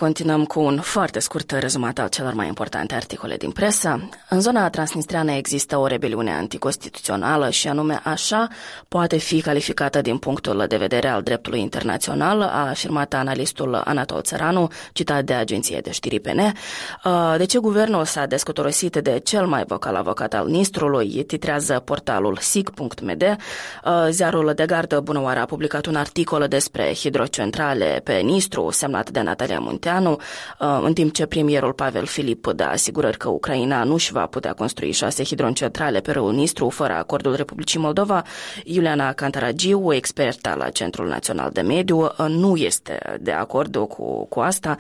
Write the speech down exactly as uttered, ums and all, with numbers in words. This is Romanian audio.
continuăm cu un foarte scurt rezumat al celor mai importante articole din presă. În zona transnistreană există o rebeliune anticonstituțională și anume așa poate fi calificată din punctul de vedere al dreptului internațional, a afirmat analistul Anatol Țăranu, citat de agenția de știri P N. De ce guvernul s-a descotorosit de cel mai vocal avocat al Nistrului, titrează portalul S I C punct M D. Ziarul de gardă Bunăoară a publicat un articol despre hidrocentrale pe Nistru, semnat de Natalia Munteanu, în timp ce premierul Pavel Filip dă asigurări că Ucraina nu își va putea construi șase hidrocentrale pe râul Nistru fără acordul Republicii Moldova. Iuliana Cantaragiu, expertă la Centrul Național de Mediu, nu este de acord cu, cu asta.